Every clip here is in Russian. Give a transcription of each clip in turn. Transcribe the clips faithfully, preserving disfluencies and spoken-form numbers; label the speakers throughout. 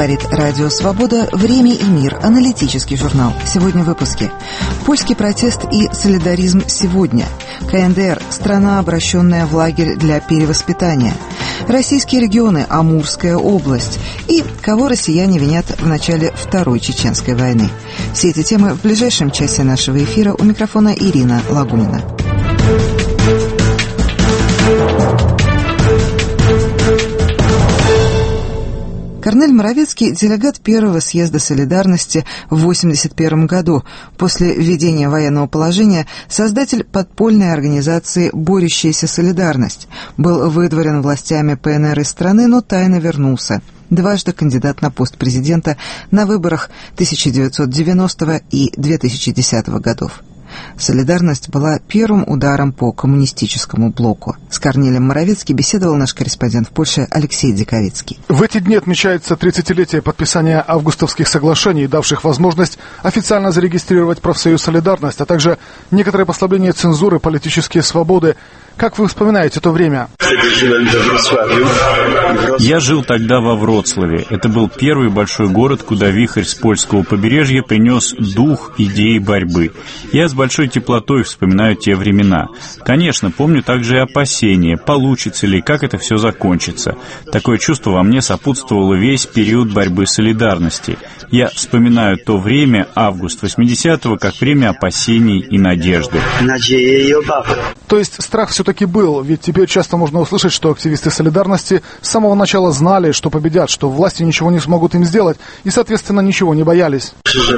Speaker 1: говорит Радио Свобода. Время и мир. Аналитический журнал. Сегодня в выпуске. Польский протест и солидаризм сегодня. КНДР. Страна, обращенная в лагерь для перевоспитания. Российские регионы. Амурская область. И кого россияне винят в начале Второй Чеченской войны. Все эти темы в ближайшем часе нашего эфира. У микрофона Ирина Лагунина. Корнель Моровецкий – делегат первого съезда солидарности в восемьдесят первом году. После введения военного положения создатель подпольной организации «Борющаяся солидарность». Был выдворен властями ПНР из страны, но тайно вернулся. Дважды кандидат на пост президента на выборах тысяча девятьсот девяностого и две тысячи десятого годов. Солидарность была первым ударом по коммунистическому блоку. С Корнелем Моровецким беседовал наш корреспондент в Польше Алексей Диковицкий.
Speaker 2: В эти дни отмечается тридцатилетие подписания августовских соглашений, давших возможность официально зарегистрировать профсоюз «Солидарность», а также некоторые послабления цензуры, политические свободы. Как вы вспоминаете то время?
Speaker 3: Я жил тогда во Вроцлаве. Это был первый большой город, куда вихрь с польского побережья принес дух идеи борьбы. Я с большой теплотой вспоминаю те времена. Конечно, помню также и опасения, получится ли, как это все закончится. Такое чувство во мне сопутствовало весь период борьбы солидарности. Я вспоминаю то время, август восьмидесятого, как время опасений и надежды.
Speaker 2: То есть страх все-таки был, ведь теперь часто можно услышать, что активисты солидарности с самого начала знали, что победят, что власти ничего не смогут им сделать, и, соответственно, ничего не боялись.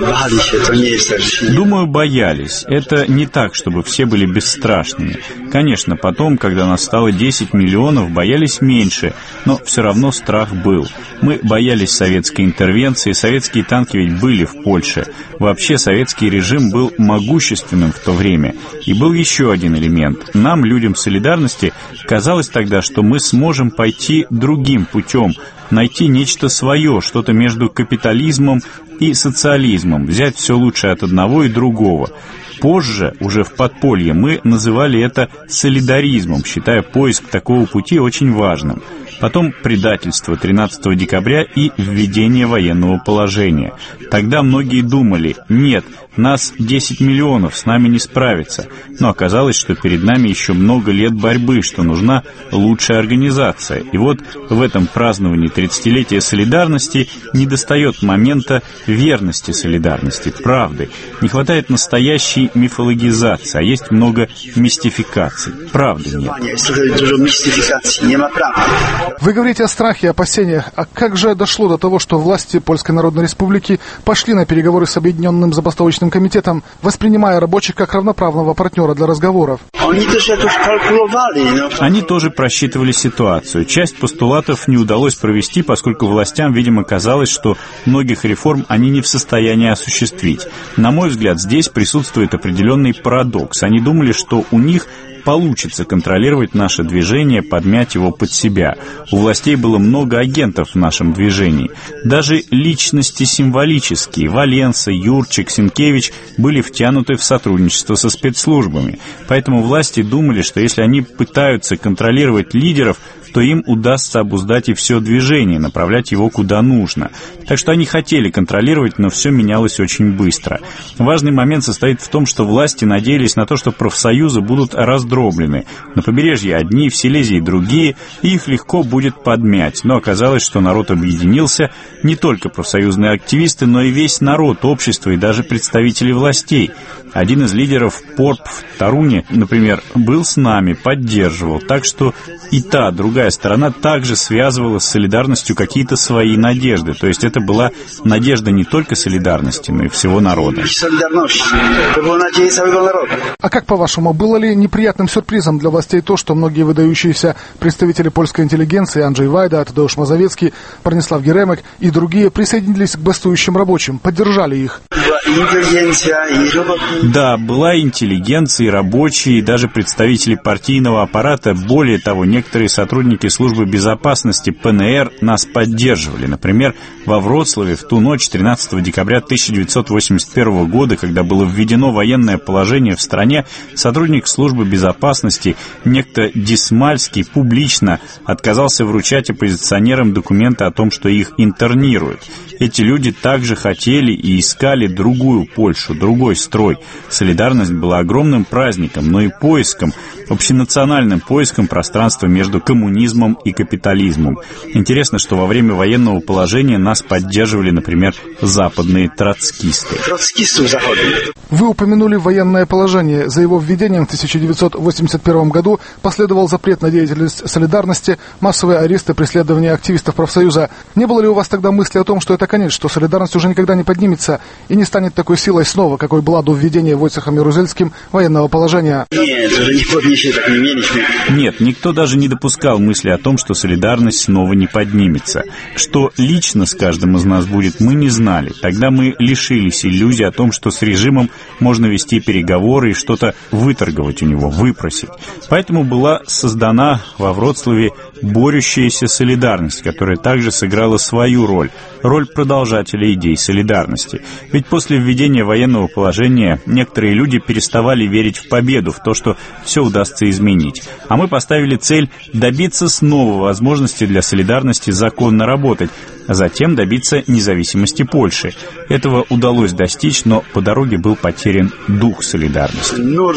Speaker 3: Думаю, боялись. Это не так, чтобы все были бесстрашными. Конечно, потом, когда нас стало десять миллионов, боялись меньше, но все равно страх был. Мы боялись советской интервенции, советские танки ведь были в Польше. Вообще, советский режим был могущественным в то время. И был еще один элемент. Нам, людям солидарности, казалось тогда, что мы сможем пойти другим путем, найти нечто свое, что-то между капитализмом и социализмом, взять все лучшее от одного и другого. Позже, уже в подполье, мы называли это солидаризмом, считая поиск такого пути очень важным. Потом предательство тринадцатого декабря и введение военного положения. Тогда многие думали, нет, нас десять миллионов, с нами не справится. Но оказалось, что перед нами еще много лет борьбы, что нужна лучшая организация. И вот в этом праздновании тридцатилетия солидарности недостает момента верности солидарности, правды. Не хватает настоящей мифологизации, а есть много мистификаций. Правды нет.
Speaker 2: Вы говорите о страхе и опасениях. А как же дошло до того, что власти Польской Народной Республики пошли на переговоры с Объединенным забастовочным комитетом, воспринимая рабочих как равноправного партнера для разговоров?
Speaker 3: Они тоже просчитывали ситуацию. Часть постулатов не удалось провести, поскольку властям, видимо, казалось, что многих реформ они не в состоянии осуществить. На мой взгляд, здесь присутствует определенный парадокс. Они думали, что у них получится контролировать наше движение, подмять его под себя. У властей было много агентов в нашем движении. Даже личности символические, Валенса, Юрчик, Сенкевич, были втянуты в сотрудничество со спецслужбами. Поэтому власти думали, что если они пытаются контролировать лидеров, то им удастся обуздать и все движение, направлять его куда нужно. Так что они хотели контролировать, но все менялось очень быстро. Важный момент состоит в том, что власти надеялись на то, что профсоюзы будут раздроблены. На побережье одни, в Силезии другие, и их легко будет подмять. Но оказалось, что народ объединился, не только профсоюзные активисты, но и весь народ, общество и даже представители властей. Один из лидеров ПОРП в Торуне, например, был с нами, поддерживал. Так что и та, другая сторона также связывала с солидарностью какие-то свои надежды. То есть это была надежда не только солидарности, но и всего народа.
Speaker 2: А как, по-вашему, было ли неприятным сюрпризом для властей то, что многие выдающиеся представители польской интеллигенции, Анджей Вайда, Тадeusz Мазовецкий, Бронислав Геремек и другие присоединились к бастующим рабочим, поддержали их?
Speaker 3: Да, была интеллигенция, и рабочие, и даже представители партийного аппарата. Более того, некоторые сотрудники службы безопасности ПНР нас поддерживали. Например, во Вроцлаве в ту ночь тринадцатого декабря тысяча девятьсот восемьдесят первого года, когда было введено военное положение в стране, сотрудник службы безопасности, некто Дисмальский, публично отказался вручать оппозиционерам документы о том, что их интернируют. Эти люди также хотели и искали другую Польшу, другой строй. Солидарность была огромным праздником, но и поиском, общенациональным поиском пространства между коммунизмом и капитализмом. Интересно, что во время военного положения нас поддерживали, например, западные троцкисты.
Speaker 2: Вы упомянули военное положение. За его введением в тысяча девятьсот восемьдесят первом году последовал запрет на деятельность солидарности, массовые аресты, преследования активистов профсоюза. Не было ли у вас тогда мысли о том, что это конец, что солидарность уже никогда не поднимется и не станет такой силой снова, какой была до введения Войцехом Ярузельским военного положения?
Speaker 3: Нет, уже не поднищет, так не меньше. Нет, никто даже не допускал мысли о том, что солидарность снова не поднимется. Что лично с каждым из нас будет, мы не знали. Тогда мы лишились иллюзии о том, что с режимом можно вести переговоры и что-то выторговать у него, выпросить. Поэтому была создана во Вроцлаве борющаяся солидарность, которая также сыграла свою роль, роль продолжателя идей солидарности. Ведь после введения военного положения некоторые люди переставали верить в победу, в то, что все удастся изменить. А мы поставили цель добиться снова возможности для солидарности законно работать, а затем добиться независимости Польши. Этого удалось достичь, но по дороге был потерян дух солидарности.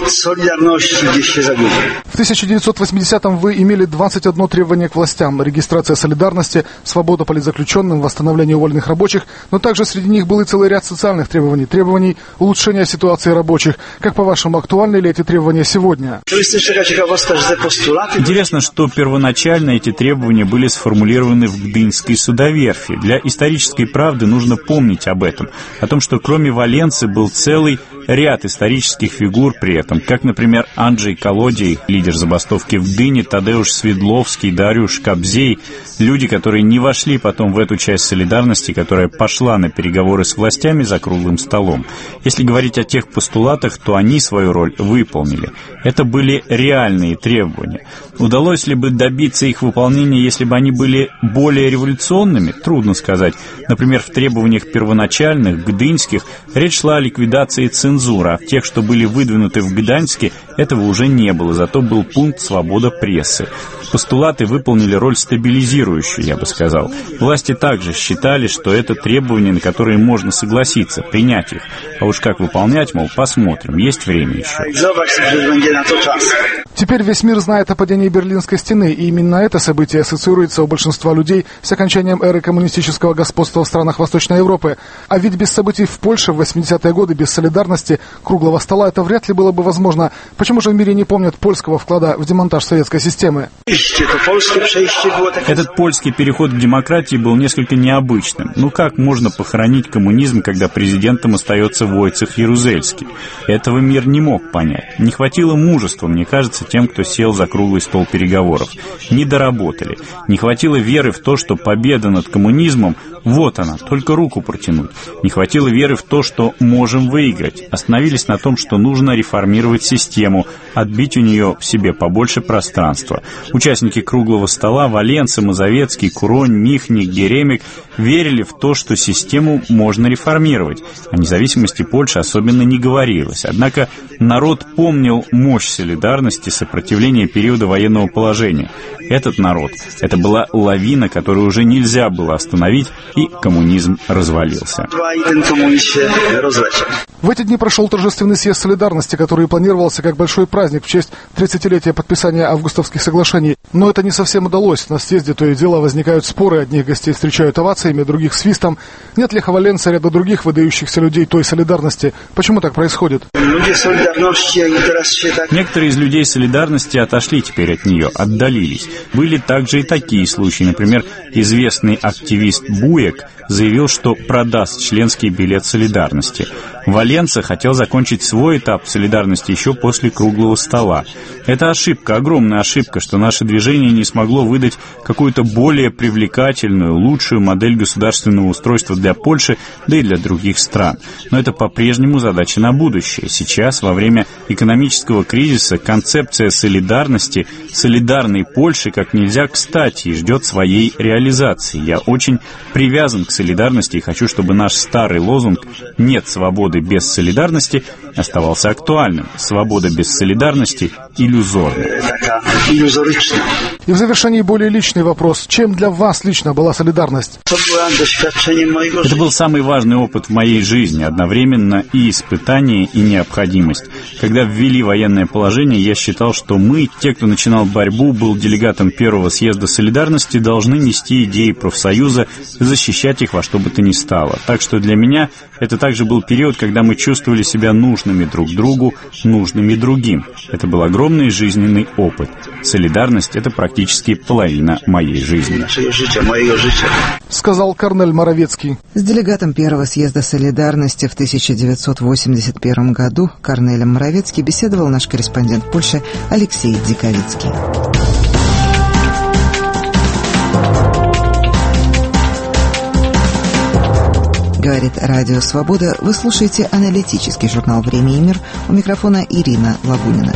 Speaker 2: В тысяча девятьсот восьмидесятом вы имели двадцать одно требование к властям: регистрация солидарности, свобода политзаключенным, восстановление уволенных рабочих, но также среди них был и целый ряд социальных требований, требований улучшения ситуации рабочих. Как, по-вашему, актуальны ли эти требования сегодня?
Speaker 3: Интересно, что первоначально эти требования были сформулированы в Гдынской судоверфи. Для исторической правды нужно помнить об этом, о том, что кроме Валенцы был целый ряд исторических фигур при этом, как, например, Анджей Колодий, лидер забастовки в Гдыне, Тадеуш Свидловский, Дарюш Кобзей, люди, которые не вошли потом в эту часть солидарности, которая пошла на переговоры с властями за круглым столом. Если говорить о тех постулатах, то они свою роль выполнили. Это были реальные требования. Удалось ли бы добиться их выполнения, если бы они были более революционными? Трудно сказать. Например, в требованиях первоначальных, гдынских, речь шла о ликвидации цензуры, а в тех, что были выдвинуты в Гданьске, этого уже не было, зато был пункт «Свобода прессы». Постулаты выполнили роль стабилизирующую, я бы сказал. Власти также считали, что это требования, на которые можно согласиться, принять их. А уж как выполнять, мол, посмотрим, есть время еще.
Speaker 2: Теперь весь мир знает о падении Берлинской стены, и именно это событие ассоциируется у большинства людей с окончанием эры коммунистического господства в странах Восточной Европы. А ведь без событий в Польше в восьмидесятые годы, без солидарности, круглого стола, это вряд ли было бы возможно. Почему же в мире не помнят польского вклада в демонтаж советской системы?
Speaker 3: Этот польский переход к демократии был несколько необычным. Ну как можно похоронить коммунизм, когда президентом остается Войцех Ярузельский? Этого мир не мог понять. Не хватило мужества, мне кажется, тем, кто сел за круглый стол переговоров. Не доработали. Не хватило веры в то, что победа над коммунизмом, вот она, только руку протянуть. Не хватило веры в то, что можем выиграть. Остановились на том, что нужно реформировать систему, отбить у нее в себе побольше пространства. Участники круглого стола Валенца, Мазовецкий, Куронь, Михник, Геремик верили в то, что систему можно реформировать. О независимости Польши особенно не говорилось. Однако народ помнил мощь солидарности, сопротивления периода военного положения. Этот народ, это была лавина, которую уже нельзя было остановить, и коммунизм развалился.
Speaker 2: В эти дни прошел торжественный съезд солидарности, который планировался как большой праздник в честь тридцатилетия подписания августовских соглашений. Но это не совсем удалось. На съезде то и дело возникают споры, одних гостей встречают овациями, других свистом. Нет Леха Валенца, ряда других выдающихся людей той солидарности. Почему так происходит?
Speaker 3: Некоторые из людей солидарности отошли теперь от нее, отдалились. Были также и такие случаи. Например, известный активист Буек заявил, что продаст членский билет солидарности. Валенца хотел закончить свой этап солидарности еще после круглого стола. Это ошибка, огромная ошибка, что наше движение не смогло выдать какую-то более привлекательную, лучшую модель государственного устройства для Польши, да и для других стран. Но это по-прежнему задача на будущее. Сейчас, во время экономического кризиса, концепция солидарности, солидарной Польши как нельзя кстати и ждет своей реализации. Я очень привязан к солидарности и хочу, чтобы наш старый лозунг «Нет свободы без солидарности» оставался актуальным. Свобода без солидарности иллюзорна.
Speaker 2: И в завершении более личный вопрос. Чем для вас лично была солидарность?
Speaker 3: Это был самый важный опыт в моей жизни, одновременно и испытание, и необходимость. Когда ввели военное положение, я считал, что мы, те, кто начинал борьбу, был делегатом первого съезда солидарности, должны нести идеи профсоюза, защищать их во что бы то ни стало. Так что для меня это также был период, когда мы чувствовали себя нужными друг другу, нужными другим. Это был огромный жизненный опыт. Солидарность — это практически половина моей жизни.
Speaker 2: Сказал Корнель Моровецкий.
Speaker 1: С делегатом первого съезда солидарности в тысяча девятьсот восемьдесят первом году Корнелем Моровецкий беседовал наш корреспондент Польши Алексей Диковицкий. Говорит Радио Свобода. Вы слушаете аналитический журнал «Время и мир». У микрофона Ирина Лабунина.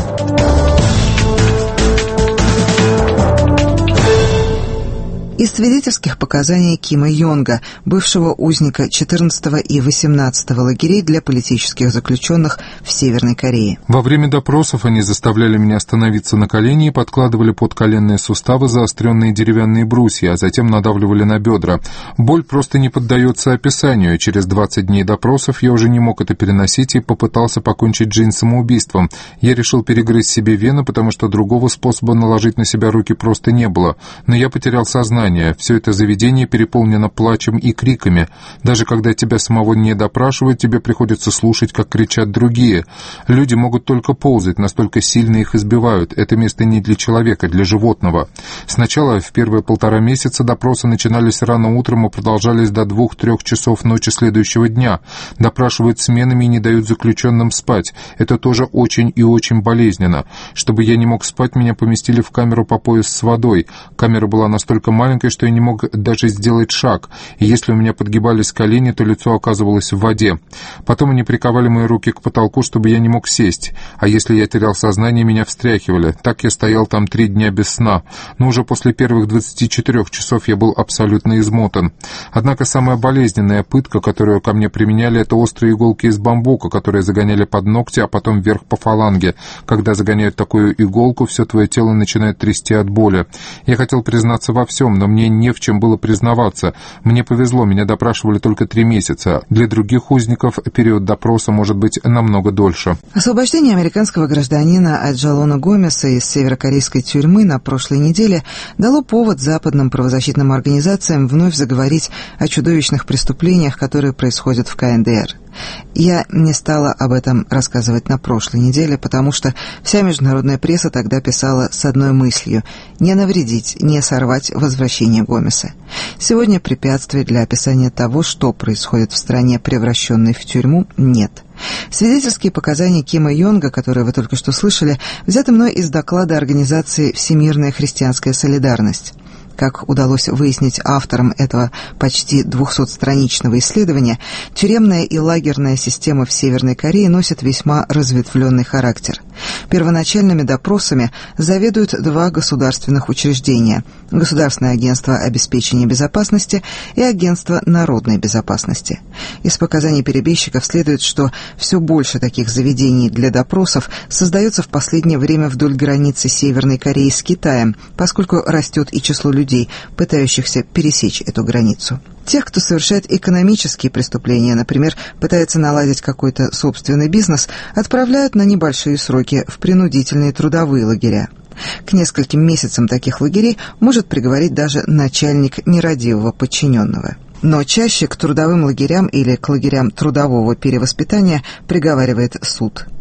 Speaker 1: Из свидетельских показаний Кима Йонга, бывшего узника четырнадцатого и восемнадцатого лагерей для политических заключенных в Северной Корее.
Speaker 4: Во время допросов они заставляли меня становиться на колени и подкладывали под коленные суставы заостренные деревянные брусья, а затем надавливали на бедра. Боль просто не поддается описанию. Через двадцать дней допросов я уже не мог это переносить и попытался покончить жизнь самоубийством. Я решил перегрызть себе вены, потому что другого способа наложить на себя руки просто не было. Но я потерял сознание. Все это заведение переполнено плачем и криками. Даже когда тебя самого не допрашивают, тебе приходится слушать, как кричат другие. Люди могут только ползать, настолько сильно их избивают. Это место не для человека, для животного. Сначала, в первые полтора месяца, допросы начинались рано утром и продолжались до двух-трех часов ночи следующего дня. Допрашивают сменами и не дают заключенным спать. Это тоже очень и очень болезненно. Чтобы я не мог спать, меня поместили в камеру по пояс с водой. Камера была настолько маленькая, что я не мог даже сделать шаг, и если у меня подгибались колени, то лицо оказывалось в воде. Потом они приковали мои руки к потолку, чтобы я не мог сесть, а если я терял сознание, меня встряхивали. Так я стоял там три дня без сна, но уже после первых двадцати четырёх часов я был абсолютно измотан. Однако самая болезненная пытка, которую ко мне применяли, это острые иголки из бамбука, которые загоняли под ногти, а потом вверх по фаланге. Когда загоняют такую иголку, все твое тело начинает трясти от боли. Я хотел признаться во всем, но мне не в чем было признаваться. Мне повезло, меня допрашивали только три месяца. Для других узников период допроса может быть намного дольше.
Speaker 1: Освобождение американского гражданина Аджалона Гомеса из северокорейской тюрьмы на прошлой неделе дало повод западным правозащитным организациям вновь заговорить о чудовищных преступлениях, которые происходят в ка эн дэ эр. Я не стала об этом рассказывать на прошлой неделе, потому что вся международная пресса тогда писала с одной мыслью – не навредить, не сорвать возвращение Гомеса. Сегодня препятствий для описания того, что происходит в стране, превращенной в тюрьму, нет. Свидетельские показания Кима Йонга, которые вы только что слышали, взяты мной из доклада организации «Всемирная христианская солидарность». Как удалось выяснить авторам этого почти двухсотстраничного исследования, тюремная и лагерная система в Северной Корее носит весьма разветвленный характер. Первоначальными допросами заведуют два государственных учреждения – Государственное агентство обеспечения безопасности и Агентство народной безопасности. Из показаний перебежчиков следует, что все больше таких заведений для допросов создается в последнее время вдоль границы Северной Кореи с Китаем, поскольку растет и число людей, пытающихся пересечь эту границу. Тех, кто совершает экономические преступления, например, пытается наладить какой-то собственный бизнес, отправляют на небольшие сроки в принудительные трудовые лагеря. К нескольким месяцам таких лагерей может приговорить даже начальник нерадивого подчиненного. Но чаще к трудовым лагерям или к лагерям трудового перевоспитания приговаривает суд.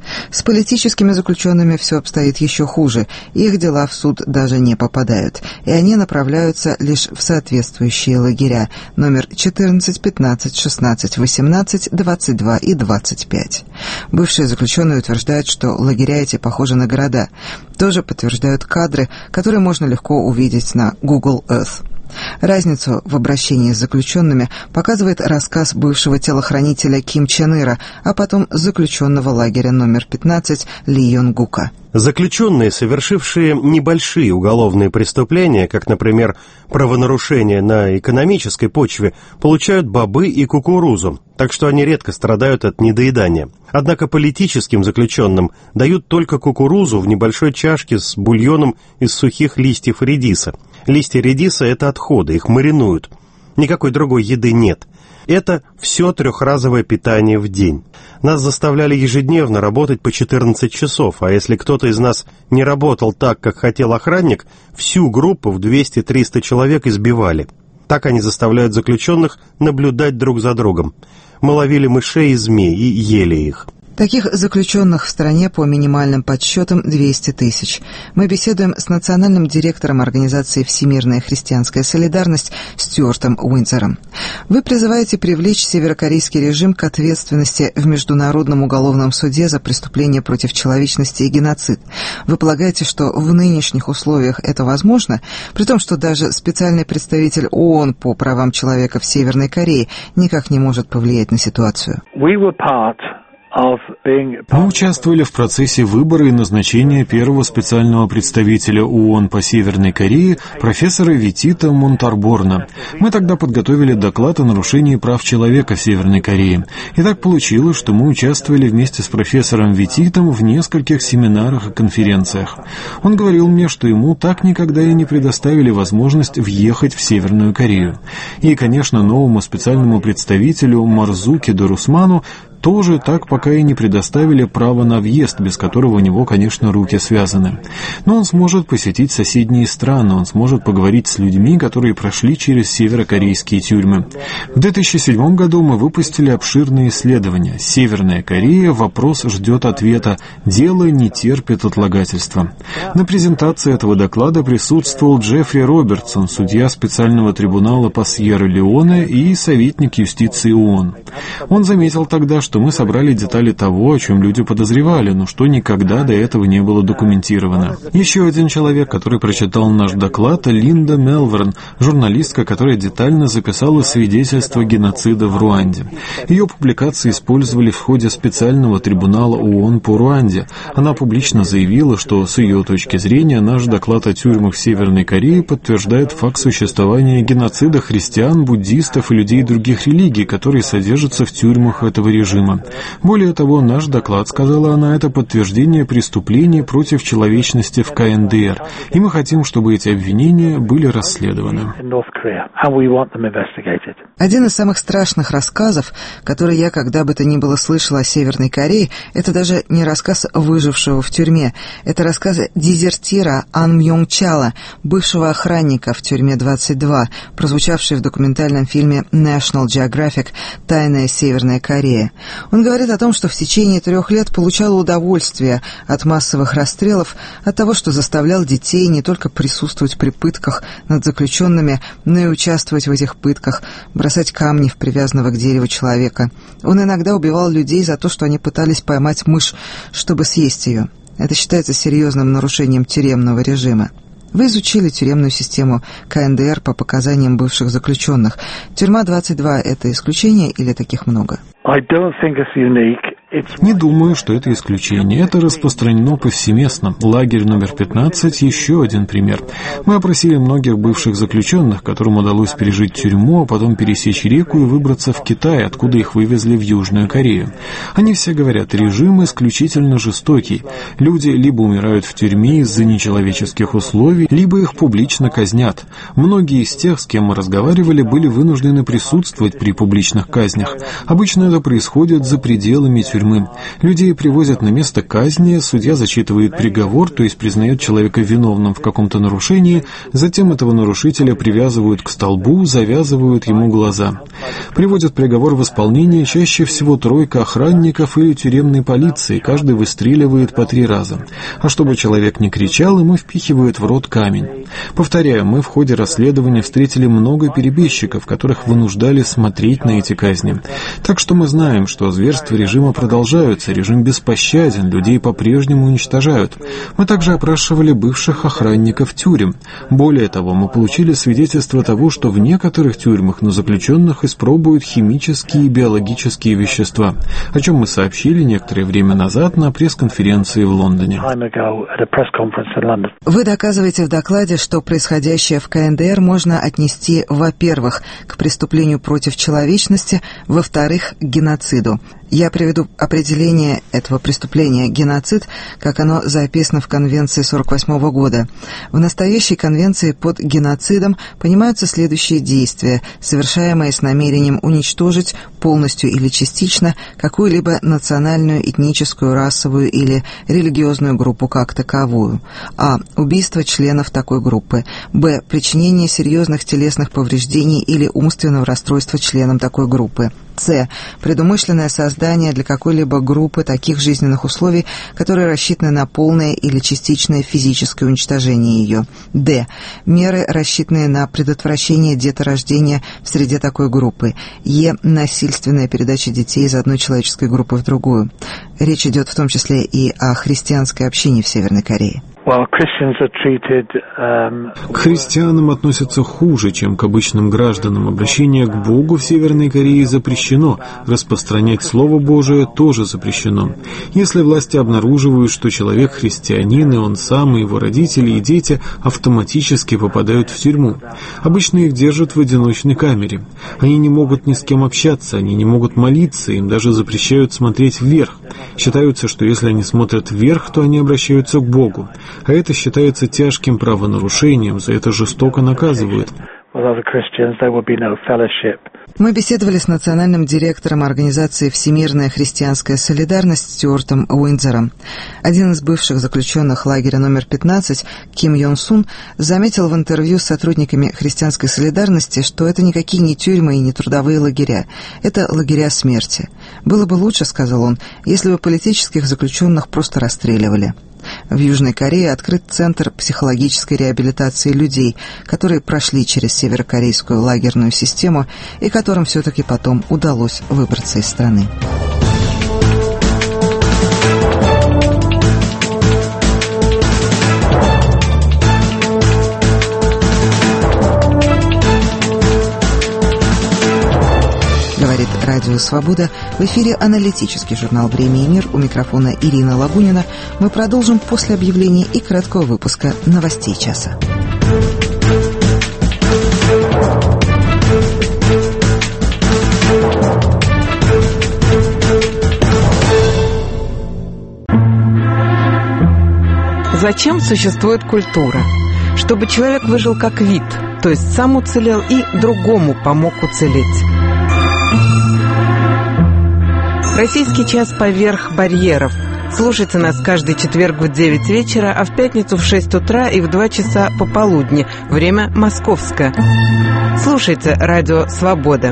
Speaker 1: С политическими заключенными все обстоит еще хуже. Их дела в суд даже не попадают, и они направляются лишь в соответствующие лагеря номер четырнадцать, пятнадцать, шестнадцать, восемнадцать, двадцать два и двадцать пять. Бывшие заключенные утверждают, что лагеря эти похожи на города. Тоже подтверждают кадры, которые можно легко увидеть на Google Earth. Разницу в обращении с заключенными показывает рассказ бывшего телохранителя Ким Чен Ира, а потом заключенного лагеря номер пятнадцать Ли Йон-гука.
Speaker 5: Заключенные, совершившие небольшие уголовные преступления, как, например, правонарушения на экономической почве, получают бобы и кукурузу, так что они редко страдают от недоедания. Однако политическим заключенным дают только кукурузу в небольшой чашке с бульоном из сухих листьев редиса. Листья редиса – это отходы, их маринуют. Никакой другой еды нет. Это все трехразовое питание в день. Нас заставляли ежедневно работать по четырнадцать часов, а если кто-то из нас не работал так, как хотел охранник, всю группу в двести-триста человек избивали. Так они заставляют заключенных наблюдать друг за другом. Мы ловили мышей и змей и ели их.
Speaker 1: Таких заключенных в стране по минимальным подсчетам двести тысяч. Мы беседуем с национальным директором организации «Всемирная христианская солидарность» Стюартом Уинзером. Вы призываете привлечь северокорейский режим к ответственности в Международном уголовном суде за преступления против человечности и геноцид. Вы полагаете, что в нынешних условиях это возможно, при том, что даже специальный представитель ООН по правам человека в Северной Корее никак не может повлиять на ситуацию?
Speaker 6: We were part
Speaker 7: Мы участвовали в процессе выбора и назначения первого специального представителя ООН по Северной Корее, профессора Витита Монтарборна. Мы тогда подготовили доклад о нарушении прав человека в Северной Корее. И так получилось, что мы участвовали вместе с профессором Вититом в нескольких семинарах и конференциях. Он говорил мне, что ему так никогда и не предоставили возможность въехать в Северную Корею. И, конечно, новому специальному представителю Марзуки Дорусману тоже так пока и не предоставили право на въезд, без которого у него, конечно, руки связаны. Но он сможет посетить соседние страны, он сможет поговорить с людьми, которые прошли через северокорейские тюрьмы. В две тысячи седьмом году мы выпустили обширное исследование «Северная Корея. Вопрос ждет ответа. Дело не терпит отлагательства». На презентации этого доклада присутствовал Джеффри Робертсон, судья специального трибунала по Сьерра-Леоне и советник юстиции ООН. Он заметил тогда, что мы собрали детали того, о чем люди подозревали, но что никогда до этого не было документировано. Еще один человек, который прочитал наш доклад, Линда Мелверн, журналистка, которая детально записала свидетельство геноцида в Руанде. Ее публикации использовали в ходе специального трибунала ООН по Руанде. Она публично заявила, что с ее точки зрения наш доклад о тюрьмах в Северной Корее подтверждает факт существования геноцида христиан, буддистов и людей других религий, которые содержатся в тюрьмах этого режима. Более того, наш доклад, сказала она, это подтверждение преступлений против человечности в ка эн дэ эр, и мы хотим, чтобы эти обвинения были расследованы.
Speaker 1: Один из самых страшных рассказов, который я когда бы то ни было слышала о Северной Корее, это даже не рассказ выжившего в тюрьме, это рассказ дезертира Ан Мьонг Чала, бывшего охранника в тюрьме двадцать два, прозвучавший в документальном фильме National Geographic «Тайная Северная Корея». Он говорит о том, что в течение трех лет получал удовольствие от массовых расстрелов, от того, что заставлял детей не только присутствовать при пытках над заключенными, но и участвовать в этих пытках, бросать камни в привязанного к дереву человека. Он иногда убивал людей за то, что они пытались поймать мышь, чтобы съесть ее. Это считается серьезным нарушением тюремного режима. Вы изучили тюремную систему ка эн дэ эр по показаниям бывших заключенных. Тюрьма двадцать два – это исключение или таких много?
Speaker 7: Не думаю, что это исключение. Это распространено повсеместно. Лагерь номер пятнадцать – еще один пример. Мы опросили многих бывших заключенных, которым удалось пережить тюрьму, а потом пересечь реку и выбраться в Китай, откуда их вывезли в Южную Корею. Они все говорят, режим исключительно жестокий. Люди либо умирают в тюрьме из-за нечеловеческих условий, либо их публично казнят. Многие из тех, с кем мы разговаривали, были вынуждены присутствовать при публичных казнях. Обычно это происходит за пределами тюрьмы. тюрьмы. Людей привозят на место казни, судья зачитывает приговор, то есть признает человека виновным в каком-то нарушении, затем этого нарушителя привязывают к столбу, завязывают ему глаза. Приводят приговор в исполнение чаще всего тройка охранников или тюремной полиции, каждый выстреливает по три раза. А чтобы человек не кричал, ему впихивают в рот камень. Повторяю, мы в ходе расследования встретили много перебежчиков, которых вынуждали смотреть на эти казни. Так что мы знаем, что зверства режима продолжаются, режим беспощаден, людей по-прежнему уничтожают. Мы также опрашивали бывших охранников тюрем. Более того, мы получили свидетельство того, что в некоторых тюрьмах на заключенных испробуют химические и биологические вещества, о чем мы сообщили некоторое время назад на пресс-конференции в Лондоне.
Speaker 1: Вы доказываете в докладе, что происходящее в ка эн дэ эр можно отнести, во-первых, к преступлению против человечности, во-вторых, к геноциду. Я приведу определение этого преступления «геноцид», как оно записано в Конвенции сорок восьмого года. В настоящей Конвенции под геноцидом понимаются следующие действия, совершаемые с намерением уничтожить полностью или частично какую-либо национальную, этническую, расовую или религиозную группу как таковую. А. Убийство членов такой группы. Б. Причинение серьезных телесных повреждений или умственного расстройства членам такой группы. С. Предумышленное создание для какой-либо группы таких жизненных условий, которые рассчитаны на полное или частичное физическое уничтожение ее. Д. Меры, рассчитанные на предотвращение деторождения в среде такой группы. Е. Насильственная передача детей из одной человеческой группы в другую. Речь идет в том числе и о христианской общине в Северной Корее.
Speaker 7: К христианам относятся хуже, чем к обычным гражданам. Обращение к Богу в Северной Корее запрещено. Распространять Слово Божие тоже запрещено. Если власти обнаруживают, что человек христианин, и он сам, и его родители, и дети автоматически попадают в тюрьму. Обычно их держат в одиночной камере. Они не могут ни с кем общаться, они не могут молиться, им даже запрещают смотреть вверх. Считается, что если они смотрят вверх, то они обращаются к Богу. А это считается тяжким правонарушением, за это жестоко наказывают.
Speaker 1: Мы беседовали с национальным директором организации «Всемирная христианская солидарность» Стюартом Уиндзором. Один из бывших заключенных лагеря номер пятнадцать, Ким Йон Сун, заметил в интервью с сотрудниками христианской солидарности, что это никакие не тюрьмы и не трудовые лагеря. Это лагеря смерти. «Было бы лучше, — сказал он, — если бы политических заключенных просто расстреливали». В Южной Корее открыт Центр психологической реабилитации людей, которые прошли через северокорейскую лагерную систему и которым все-таки потом удалось выбраться из страны. Говорит Радио Свобода. В эфире аналитический журнал «Время и мир». У микрофона Ирина Лагунина. Мы продолжим после объявлений и краткого выпуска новостей часа.
Speaker 6: Зачем существует культура? Чтобы человек выжил как вид, то есть сам уцелел и другому помог уцелеть. Российский час поверх барьеров. Слушайте нас каждый четверг в девять вечера, а в пятницу в шесть утра и в два часа пополудни. Время московское. Слушайте Радио Свобода.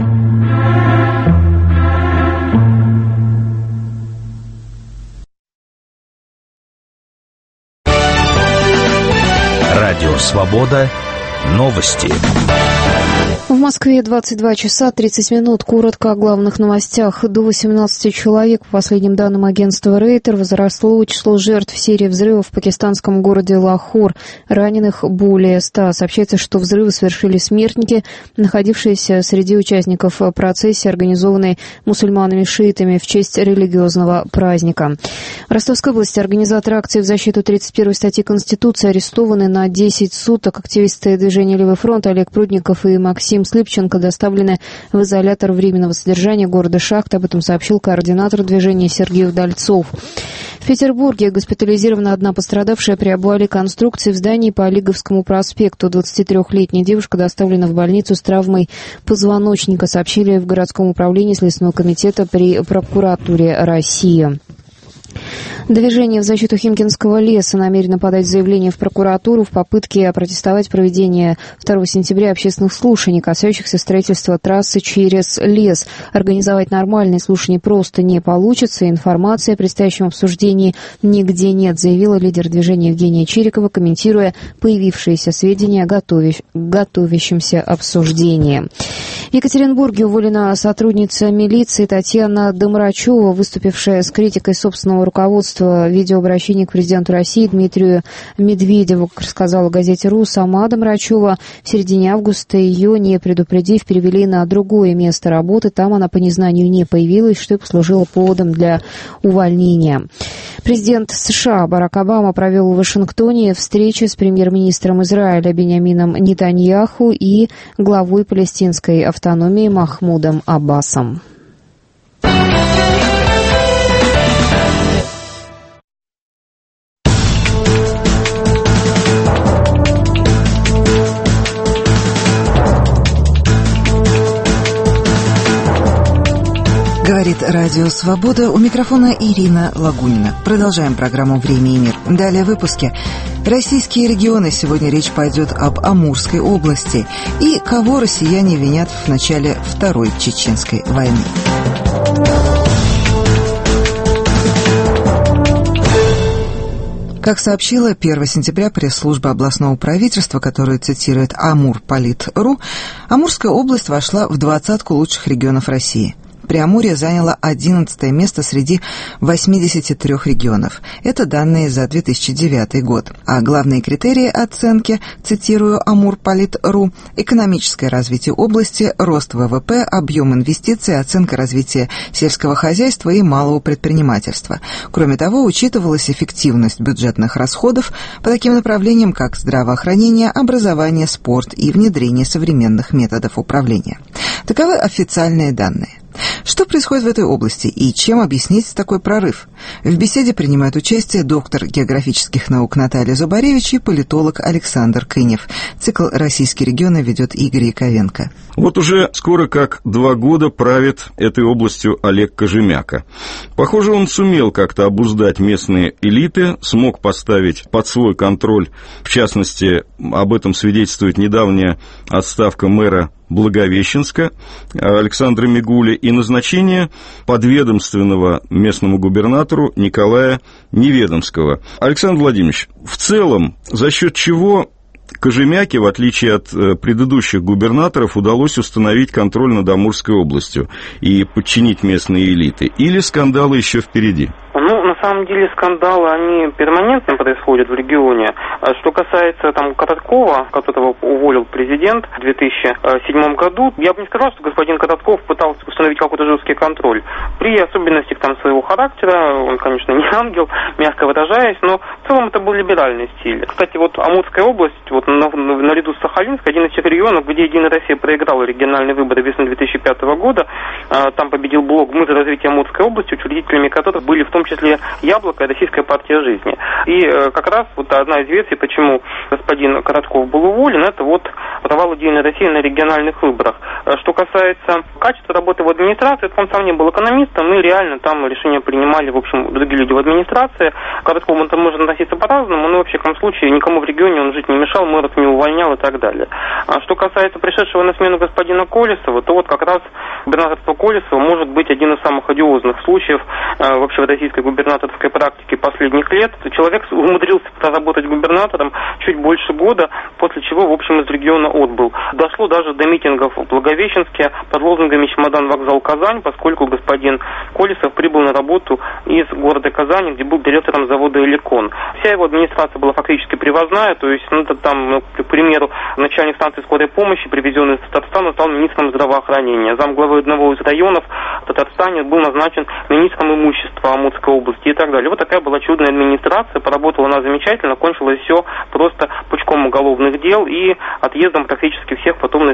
Speaker 8: Радио Свобода. Новости.
Speaker 9: В Москве двадцать два часа тридцать минут. Коротко о главных новостях. До восемнадцати человек, по последним данным агентства Рейтер, возросло число жертв в серии взрывов в пакистанском городе Лахор. Раненых более ста. Сообщается, что взрывы совершили смертники, находившиеся среди участников процессии, организованной мусульманами-шиитами в честь религиозного праздника. В Ростовской области организаторы акции в защиту тридцать первой статьи Конституции арестованы на десять суток. Активисты движения «Левый фронт» Олег Прудников и Максим Слипченко доставлены в изолятор временного содержания города Шахта. Об этом сообщил координатор движения Сергей Удальцов. В В Петербурге госпитализирована одна пострадавшая при обвале конструкции в здании по Олиговскому проспекту. двадцатитрёхлетняя девушка доставлена в больницу с травмой позвоночника, сообщили в городском управлении Следственного комитета при прокуратуре России. Движение в защиту Химкинского леса намерено подать заявление в прокуратуру в попытке опротестовать проведение второго сентября общественных слушаний, касающихся строительства трассы через лес. Организовать нормальные слушания просто не получится. Информации о предстоящем обсуждении нигде нет, заявила лидер движения Евгения Чирикова, комментируя появившиеся сведения о готовящ... готовящемся обсуждении. В Екатеринбурге уволена сотрудница милиции Татьяна Домрачева, выступившая с критикой собственного руководства. Видеообращение к президенту России Дмитрию Медведеву, как рассказала газете «Ру», сама Домрачева в середине августа ее, не предупредив, перевели на другое место работы. Там она по незнанию не появилась, что и послужило поводом для увольнения. Президент США Барак Обама провел в Вашингтоне встречи с премьер-министром Израиля Биньямином Нетаньяху и главой палестинской автономии Махмудом Аббасом.
Speaker 1: Говорит Радио Свобода, у микрофона Ирина Лагунина. Продолжаем программу «Время и мир». Далее в выпуске. Российские регионы. Сегодня речь пойдет об Амурской области. И кого россияне винят в начале Второй Чеченской войны. Как сообщила первого сентября пресс-служба областного правительства, которую цитирует Амурполит.ру, Амурская область вошла в двадцатку лучших регионов России. Преамурье заняло одиннадцатое место среди восьмидесяти трёх регионов. Это данные за две тысячи девятый год. А главные критерии оценки, цитирую Амурполит.ру, экономическое развитие области, рост ВВП, объем инвестиций, оценка развития сельского хозяйства и малого предпринимательства. Кроме того, учитывалась эффективность бюджетных расходов по таким направлениям, как здравоохранение, образование, спорт и внедрение современных методов управления. Таковы официальные данные. Что происходит в этой области и чем объяснить такой прорыв? В беседе принимают участие доктор географических наук Наталья Зубаревич и политолог Александр Кынев. Цикл «Российские регионы» ведет Игорь Яковенко.
Speaker 10: Вот уже скоро как два года правит этой областью Олег Кожемяка. Похоже, он сумел как-то обуздать местные элиты, смог поставить под свой контроль, в частности, об этом свидетельствует недавняя отставка мэра Благовещенска Александра Мигули и назначение подведомственного местному губернатору Николая Неведомского. Александр Владимирович, в целом, за счет чего Кожемяке, в отличие от предыдущих губернаторов, удалось установить контроль над Амурской областью и подчинить местные элиты? Или скандалы еще впереди?
Speaker 11: Ну, на самом деле, скандалы, они перманентно происходят в регионе. Что касается там Короткова, которого уволил президент в две тысячи седьмом году, я бы не сказал, что господин Коротков пытался установить какой-то жесткий контроль. При особенностях там своего характера, он, конечно, не ангел, мягко выражаясь, но в целом это был либеральный стиль. Кстати, вот Амурская область, вот на, наряду с Сахалинской, один из тех регионов, где Единая Россия проиграла региональные выборы весны две тысячи пятого года, там победил блок «Мы за развитие Амурской области», учредителями которых были в том числе «Яблоко» и Российская партия жизни. И э, как раз вот одна из версий, почему господин Коротков был уволен, это вот провал Единой России на региональных выборах. Что касается качества работы в администрации, он сам не был экономистом, и реально там решения принимали, в общем, другие люди в администрации. Коротков он там может относиться по-разному, но, во всяком случае, никому в регионе он жить не мешал, мэров не увольнял и так далее. А что касается пришедшего на смену господина Колесова, то вот как раз губернаторство Колесова может быть один из самых одиозных случаев э, вообще в российской губернаторской практике последних лет. Человек умудрился проработать губернатором чуть больше года, после чего, в общем, из региона отбыл. Дошло даже до митингов в Благовещенске под лозунгами «Чемодан, вокзал, Казань», поскольку господин Колесов прибыл на работу из города Казани, где был директором завода «Эликон». Вся его администрация была фактически привозная, то есть, ну, там, ну, к примеру, начальник станции скорой помощи, привезенный из Татарстана, стал министром здравоохранения. Замглавы одного из районов в Татарстане был назначен министром имущества Амурской области и так далее. Вот такая была чудная администрация, поработала она замечательно, кончилось все просто тычком уголовных дел и отъездом практически всех потом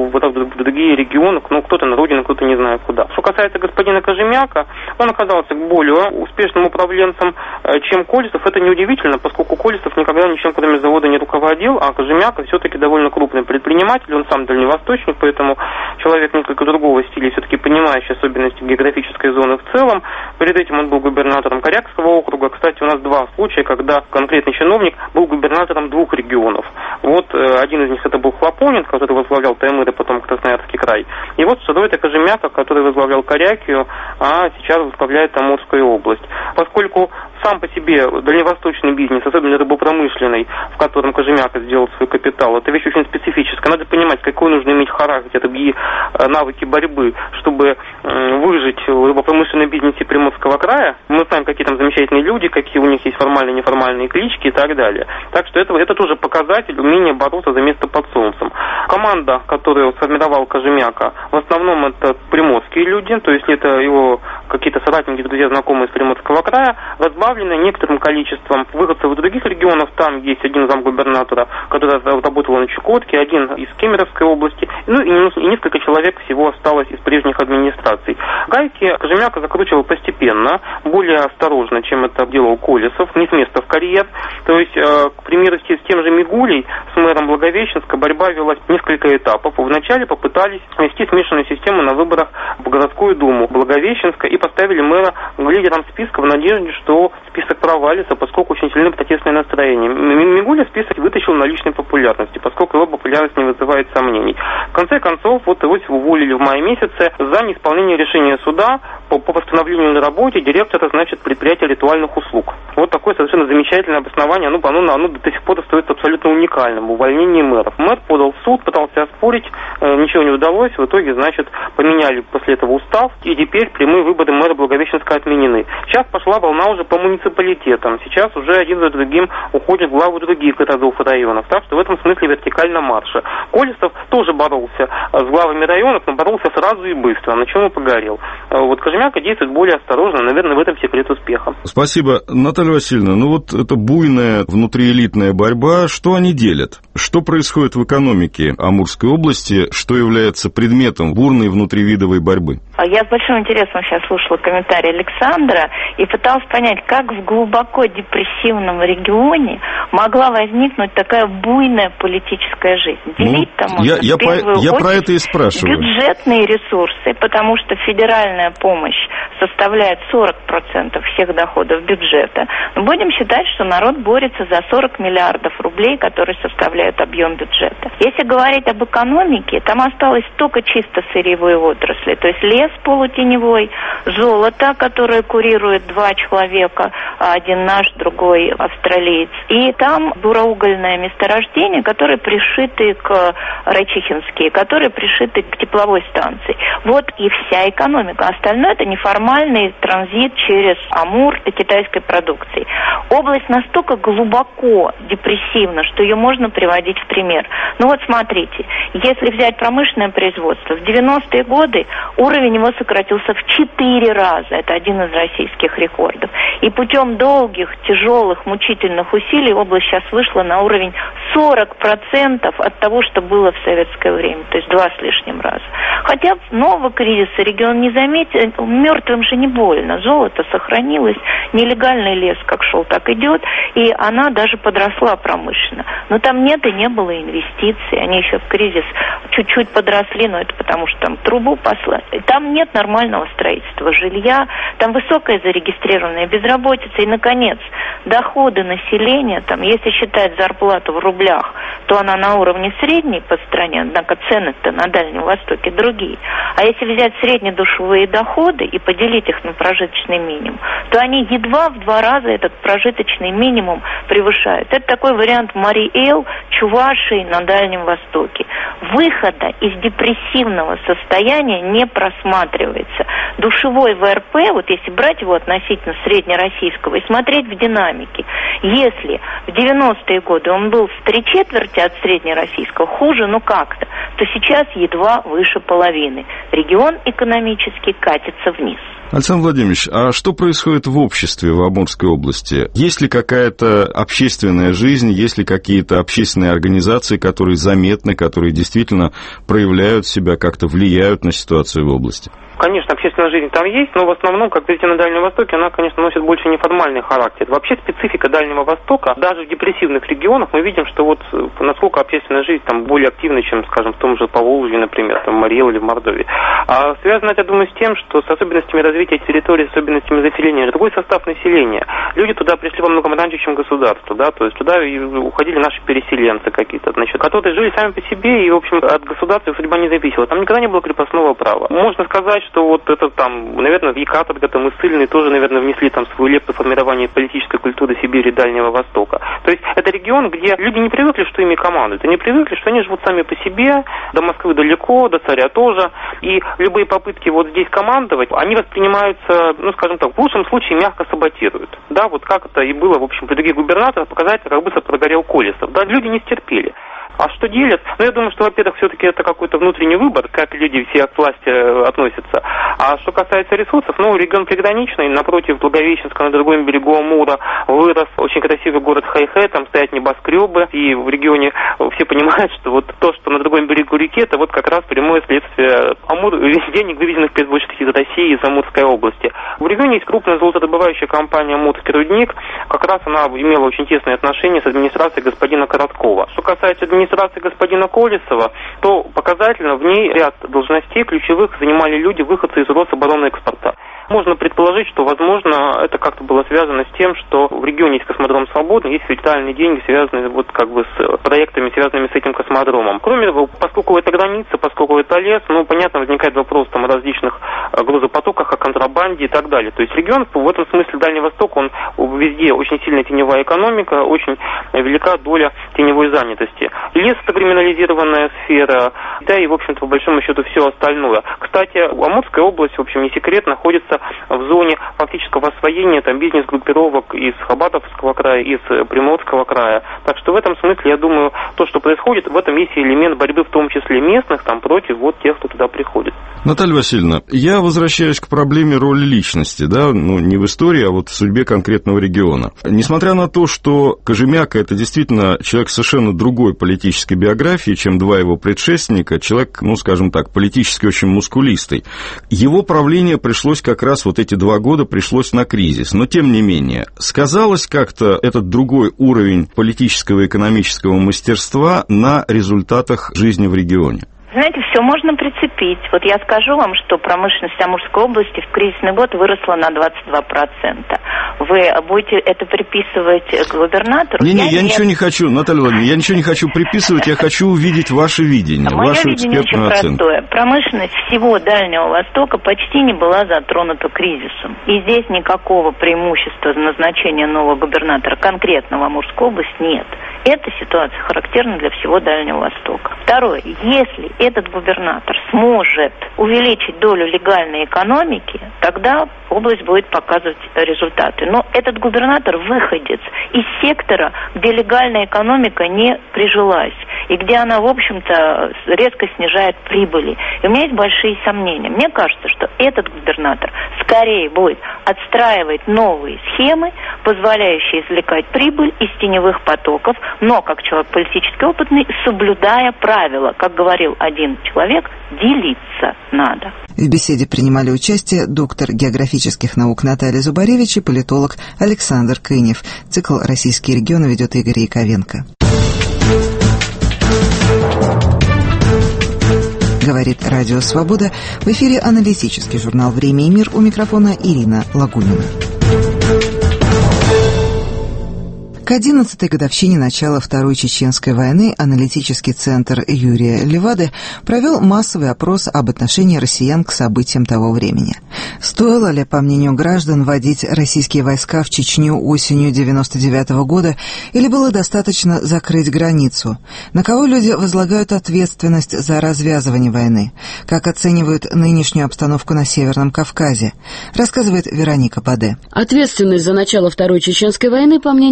Speaker 11: в другие регионы, ну, кто-то на родину, кто-то не знаю куда. Что касается господина Кожемяка, он оказался более успешным управленцем, чем Колесов. Это неудивительно, поскольку Колесов никогда ничем, кроме завода, не руководил, а Кожемяка все-таки довольно крупный предприниматель, он сам дальневосточник, поэтому человек несколько другого стиля, все-таки понимающий особенности географической зоны в целом. Перед этим он был губернатором Корякского округа. Кстати, у нас два случая, когда конкретный чиновник был губернатором двух регионов. Вот один из них это был Хлопонин, который возглавлял Таймыр, и потом Красноярский край. И вот второй это Кожемяка, который возглавлял Корякию, а сейчас возглавляет Амурскую область. Поскольку сам по себе дальневосточный бизнес, особенно рыбопромышленный, в котором Кожемяка сделал свой капитал, это вещь очень специфическая. Надо понимать, какой нужно иметь характер и навыки борьбы, чтобы выжить в рыбопромышленном бизнесе Приморского края. Мы знаем, какие там замечательные люди, какие у них есть формальные и неформальные клички и так далее. Так что это, это тоже показатель умения бороться за место под солнцем. Команда, которую сформировал Кожемяка, в основном это приморские люди, то есть это его какие-то соратники, друзья, знакомые из Приморского края, разбавлены некоторым количеством выходцев из других регионов. Там есть один замгубернатора, который работал на Чукотке, один из Кемеровской области, ну и несколько человек всего осталось из прежних администраций. Гайки Кожемяка закручивал постепенно, более осторожно, чем это делал Колесов, не с места в карьер. То есть, э, к примеру, с тем же Мигулей, с мэром Благовещенска, борьба велась несколько этапов. Вначале попытались ввести смешанную систему на выборах в городскую думу Благовещенска и поставили мэра лидером списка в надежде, что список провалится, поскольку очень сильны протестные настроения. Мигуля список вытащил на личной популярности, поскольку его популярность не вызывает сомнений. В конце концов, вот его уволили в мае месяце за неисполнение решения суда по, по восстановлению на работе директора, значит, предприятия ритуальных услуг. Вот такое совершенно замечательное обоснование, оно, оно, оно до сих пор остается абсолютно уникальным в увольнении мэров. Мэр подал в суд, пытался оспорить, э, ничего не удалось, в итоге, значит, поменяли после этого устав, и теперь прямые выборы мэра Благовещенска отменены. Сейчас пошла волна уже по муниципалитетам, сейчас уже один за другим уходят главы других городов и районов, так что в этом смысле вертикально марша. Колесов тоже боролся с главами районов, но боролся сразу и быстро, на чем и погорел. Вот Кожемяка действует более осторожно, наверное, в этом секрет успеха.
Speaker 10: Спасибо. Наталья Васильевна, ну вот эта буйная внутриэлитная борьба, что они делят? Что происходит в экономике Амурской области, что является предметом бурной внутривидовой борьбы?
Speaker 12: Я с большим интересом сейчас слушала комментарий Александра и пыталась понять, как в глубоко депрессивном регионе могла возникнуть такая буйная политическая жизнь. Делить
Speaker 10: ну,
Speaker 12: там
Speaker 10: я, я,
Speaker 12: в первую
Speaker 10: по, я
Speaker 12: очередь
Speaker 10: про это и спрашиваю.
Speaker 12: Бюджетные ресурсы, потому что федеральная помощь составляет сорок процентов всех доходов бюджета. Мы будем считать, что народ борется за сорок миллиардов рублей, которые составляют объем бюджета. Если говорить об экономике, там осталось только чисто сырьевой отрасли, то есть лес полутеневой, золото, которое курирует два человека, один наш, другой австралиец, и там буроугольное месторождение, которые пришиты к Райчихинские, которые пришиты к тепловой станции. Вот и вся экономика. Остальное это неформальный транзит через Амур и китайской продукции. Область настолько глубоко депрессивна, что ее можно приводить в пример. Ну вот смотрите, если взять промышленное производство, в девяностые годы уровень его сократился в четыре раза. Это один из российских рекордов. И путем долгих, тяжелых, мучительных усилий область сейчас вышла на уровень сорок процентов от того, что было в советское время. То есть два с лишним раза. Хотя нового кризиса регион не заметил. Мертвым же не больно. Золото сохранилось. Нелегальный лес как шел, так идет. И она даже подросла промышленно. Но там нет и не было инвестиций. Они еще в кризис чуть-чуть подросли, но это потому, что там трубу послали. Там нет нормального строительства жилья. Там высокая зарегистрированная безработица. И, наконец, доходы населения, там, если считать зарплату в рублях, то она на уровне средней по стране, однако цены-то на Дальнем Востоке другие. А если взять среднедушевые доходы и поделить их на прожиточный минимум, то они едва в два раза этот прожиточный минимум превышают. Это такой вариант Мари-Эл, Чувашии на Дальнем Востоке. Выхода из депрессивного состояния не просматривается. Душевой вэ эр пэ, вот если брать его относительно среднероссийского и смотреть в динамике, если в девяностые годы он был в три четверти от среднероссийского, хуже, ну как-то, то сейчас едва выше половины. Регион экономически катится вниз.
Speaker 10: Александр Владимирович, а что происходит в обществе в Амурской области? Есть ли какая-то общественная жизнь, есть ли какие-то общественные организации, которые заметны, которые действительно проявляют себя, как-то влияют на ситуацию в области?
Speaker 11: Конечно, общественная жизнь там есть, но в основном, как видите, на Дальнем Востоке, она, конечно, носит больше неформальный характер. Вообще специфика Дальнего Востока, даже в депрессивных регионах, мы видим, что вот насколько общественная жизнь там более активна, чем, скажем, в том же Поволжье, например, там, Марел или в Мордовии. А связано это, я думаю, с тем, что с особенностями развития территории, с особенностями заселения, другой состав населения. Люди туда пришли во многом раньше, чем государство, да, то есть туда уходили наши переселенцы какие-то, значит, которые жили сами по себе и, в общем, от государства судьба не зависела. Там никогда не было крепостного права. Можно сказать, что вот это там, наверное, в Екаторга там и Ссыльный тоже, наверное, внесли там свою лепту в формирование политической культуры Сибири и Дальнего Востока. То есть это регион, где люди не привыкли, что ими командуют, они привыкли, что они живут сами по себе, до Москвы далеко, до царя тоже, и любые попытки вот здесь командовать, они воспринимаются, ну, скажем так, в лучшем случае мягко саботируют. Да, вот как это и было, в общем, при других губернаторах, показать, как быстро прогорел Колесов. Да, люди не стерпели. А что делят? Ну, я думаю, что, во-первых, все-таки это какой-то внутренний выбор, как люди все к власти относятся. А что касается ресурсов, ну, регион приграничный, напротив Благовещенска, на другом берегу Амура, вырос очень красивый город Хайхэ, там стоят небоскребы, и в регионе все понимают, что вот то, что на другом берегу реки, это вот как раз прямое следствие Амур, денег, вывезенных в первую очередь из России, из Амурской области. В регионе есть крупная золотодобывающая компания «Амурский рудник», как раз она имела очень тесные отношения с администрацией господина Короткова. Что касается администрации администрации господина Колесова, то показательно в ней ряд должностей ключевых занимали люди, выходцы из Рособоронэкспорта. Можно предположить, что, возможно, это как-то было связано с тем, что в регионе есть космодром Свободный, есть федеральные деньги, связанные вот как бы с проектами, связанными с этим космодромом. Кроме того, поскольку это граница, поскольку это лес, ну, понятно, возникает вопрос там, о различных грузопотоках, о контрабанде и так далее. То есть регион в этом смысле Дальний Восток, он везде очень сильная теневая экономика, очень велика доля теневой занятости. Лес – это криминализированная сфера, да и, в общем-то, по большому счету, все остальное. Кстати, Амурская область, в общем, не секрет, находится в зоне фактического освоения там, бизнес-группировок из Хабаровского края, из Приморского края. Так что в этом смысле, я думаю, то, что происходит, в этом есть элемент борьбы, в том числе местных, там, против вот тех, кто туда приходит.
Speaker 10: Наталья Васильевна, я возвращаюсь к проблеме роли личности, да, ну, не в истории, а вот в судьбе конкретного региона. Несмотря на то, что Кожемяка – это действительно человек совершенно другой политической биографии, чем два его предшественника, человек, ну, скажем так, политически очень мускулистый, его правление пришлось как раз вот эти два года пришлось на кризис. Но, тем не менее, сказалось как-то этот другой уровень политического и экономического мастерства на результатах жизни в регионе?
Speaker 12: Знаете, все можно прицепить. Вот я скажу вам, что промышленность Амурской области в кризисный год выросла на двадцать два процента. Вы будете это приписывать губернатору?
Speaker 10: Не-не, я, я ничего не хочу, Наталья Владимировна, я ничего не хочу приписывать, я хочу увидеть ваше видение,
Speaker 12: Мое
Speaker 10: вашу
Speaker 12: видение
Speaker 10: экспертную
Speaker 12: очень
Speaker 10: оценку.
Speaker 12: простое. Промышленность всего Дальнего Востока почти не была затронута кризисом. И здесь никакого преимущества назначения нового губернатора конкретно в Амурской области нет. Эта ситуация характерна для всего Дальнего Востока. Второе. Если этот губернатор сможет увеличить долю легальной экономики, тогда область будет показывать результаты. Но этот губернатор выходец из сектора, где легальная экономика не прижилась, и где она, в общем-то, резко снижает прибыли. И у меня есть большие сомнения. Мне кажется, что этот губернатор скорее будет отстраивать новые схемы, позволяющие извлекать прибыль из теневых потоков, но, как человек политически опытный, соблюдая правила, как говорил один человек, делиться надо.
Speaker 1: В беседе принимали участие доктор географических наук Наталья Зубаревич и политолог Александр Кынев. Цикл «Российские регионы» ведет Игорь Яковенко. Говорит Радио Свобода. В эфире аналитический журнал «Время и мир». У микрофона Ирина Лагунина. К одиннадцатой годовщине начала Второй Чеченской войны аналитический центр Юрия Левады провел массовый опрос об отношении россиян к событиям того времени. Стоило ли, по мнению граждан, вводить российские войска в Чечню осенью девяносто девятого года, или было достаточно закрыть границу? На кого люди возлагают ответственность за развязывание войны? Как оценивают нынешнюю обстановку на Северном Кавказе? Рассказывает Вероника Баде.
Speaker 13: Ответственность за начало Второй Чеченской войны, по мнению россиян,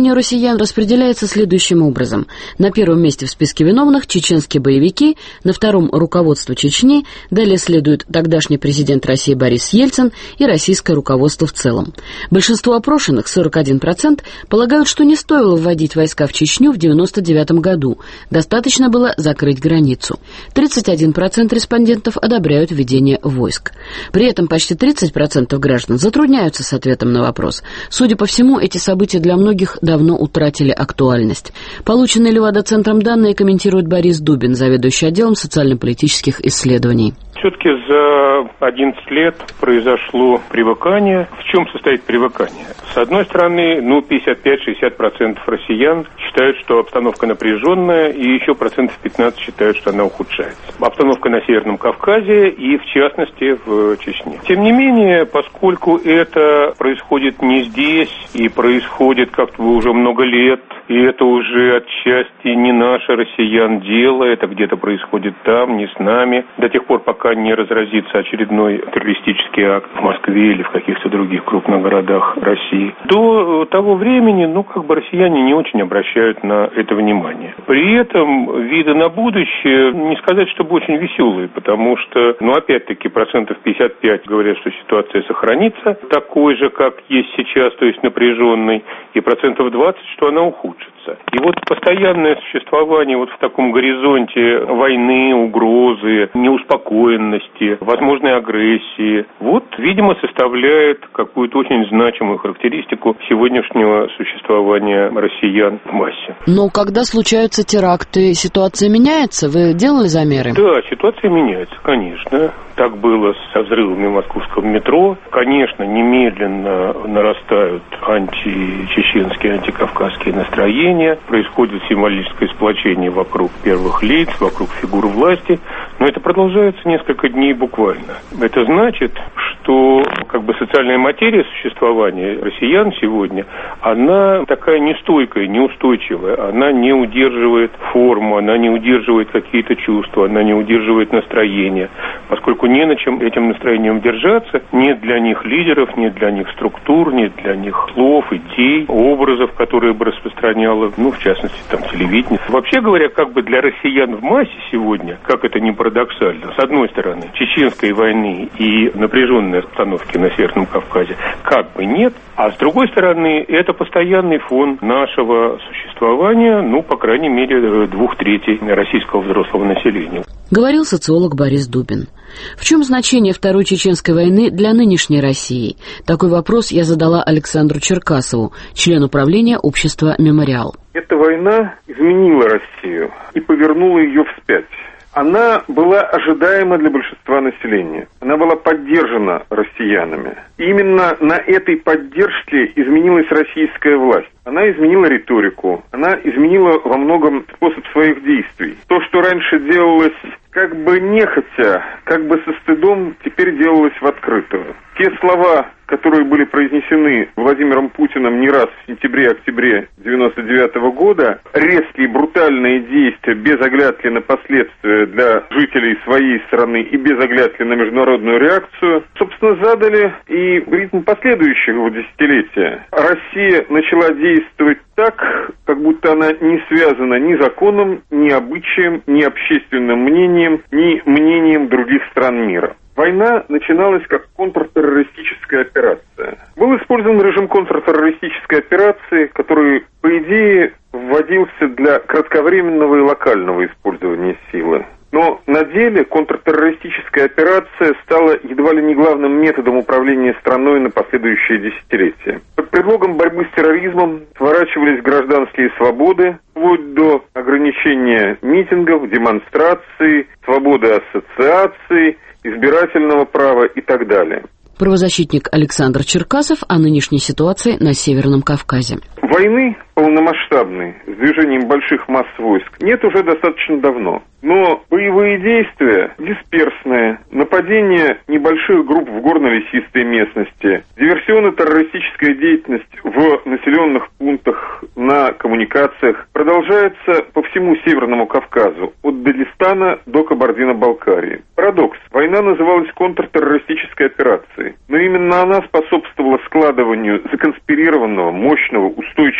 Speaker 13: россиян распределяется следующим образом. На первом месте в списке виновных чеченские боевики, на втором — руководство Чечни, далее следует тогдашний президент России Борис Ельцин и российское руководство в целом. Большинство опрошенных, сорок один процент, полагают, что не стоило вводить войска в Чечню в девяносто девятом году. Достаточно было закрыть границу. тридцать один процент респондентов одобряют введение войск. При этом почти тридцать процентов граждан затрудняются с ответом на вопрос. Судя по всему, эти события для многих давно утратили актуальность. Полученные Левада-центром данные комментирует Борис Дубин, заведующий отделом социально-политических исследований.
Speaker 14: Все-таки за одиннадцать лет произошло привыкание. В чем состоит привыкание? С одной стороны, ну, пятьдесят пять - шестьдесят процентов россиян считают, что обстановка напряженная, и еще процентов пятнадцать считают, что она ухудшается. Обстановка на Северном Кавказе и, в частности, в Чечне. Тем не менее, поскольку это происходит не здесь, и происходит как-то уже много лет, и это уже отчасти не наше, россиян, дело, это где-то происходит там, не с нами, до тех пор, пока не разразится очередной террористический акт в Москве или в каких-то других крупных городах России. До того времени, ну, как бы россияне не очень обращают на это внимание. При этом виды на будущее, не сказать, чтобы очень веселые, потому что, ну, опять-таки, процентов пятьдесят пять говорят, что ситуация сохранится такой же, как есть сейчас, то есть напряженной, и процентов двадцать, что она ухудшится. И вот постоянное существование вот в таком горизонте войны, угрозы, неуспокоенности, возможной агрессии, вот, видимо, составляет какую-то очень значимую характеристику сегодняшнего существования россиян в массе.
Speaker 13: Но когда случаются теракты, ситуация меняется? Вы делали замеры?
Speaker 14: Да, ситуация меняется, конечно. Так было со взрывами московского метро. Конечно, немедленно нарастают античеченские, антикавказские настроения. Происходит символическое сплочение вокруг первых лиц, вокруг фигур власти. Но это продолжается несколько дней буквально. Это значит, что как бы социальная материя существования россиян сегодня, она такая нестойкая, неустойчивая. Она не удерживает форму, она не удерживает какие-то чувства, она не удерживает настроение. Поскольку не на чем этим настроением держаться, нет для них лидеров, нет для них структур, нет для них слов, идей, образов, которые бы распространяло, ну, в частности, там, телевидение. Вообще говоря, как бы для россиян в массе сегодня, как это ни парадоксально, с одной стороны, чеченской войны и напряженной обстановки на Северном Кавказе как бы нет, а с другой стороны, это постоянный фон нашего существования, ну, по крайней мере, двух третей российского взрослого населения.
Speaker 13: Говорил социолог Борис Дубин. В чем значение Второй Чеченской войны для нынешней России? Такой вопрос я задала Александру Черкасову, члену правления общества «Мемориал».
Speaker 15: Эта война изменила Россию и повернула ее вспять. Она была ожидаема для большинства населения. Она была поддержана россиянами. И именно на этой поддержке изменилась российская власть. Она изменила риторику, она изменила во многом способ своих действий. То, что раньше делалось как бы нехотя, как бы со стыдом, теперь делалось в открытую. Те слова, которые были произнесены Владимиром Путиным не раз в сентябре-октябре девяносто девятого года, резкие брутальные действия без оглядки на последствия для жителей своей страны и без оглядки на международную реакцию, собственно, задали и ритм последующего десятилетия. Россия начала действовать так, как будто она не связана ни законом, ни обычаем, ни общественным мнением, ни мнением других стран мира. Война начиналась как контртеррористическая операция. Был использован режим контртеррористической операции, который, по идее, вводился для кратковременного и локального использования силы. Но на деле контртеррористическая операция стала едва ли не главным методом управления страной на последующие десятилетия. Под предлогом борьбы с терроризмом сворачивались гражданские свободы, вплоть до ограничения митингов, демонстраций, свободы ассоциаций, избирательного права и так далее.
Speaker 13: Правозащитник Александр Черкасов о нынешней ситуации на Северном Кавказе.
Speaker 15: Войны полномасштабной с движением больших масс войск нет уже достаточно давно. Но боевые действия дисперсные, нападения небольших групп в горно-лесистой местности, диверсионно-террористическая деятельность в населенных пунктах, на коммуникациях продолжается по всему Северному Кавказу, от Дагестана до Кабардино-Балкарии. Парадокс. Война называлась контртеррористической операцией, но именно она способствовала складыванию законспирированного, мощного, устойчивого террористического